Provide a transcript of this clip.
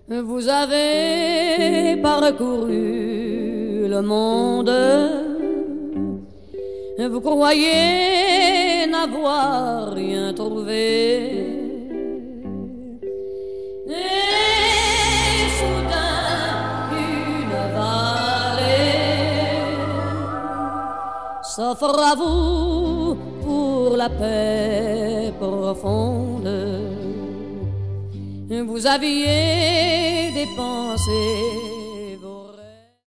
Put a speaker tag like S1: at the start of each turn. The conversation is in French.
S1: Vous avez parcouru le monde, vous croyez n'avoir rien trouvé. Et soudain, une vallée s'offre à vous pour la paix profonde. Vous aviez dépensé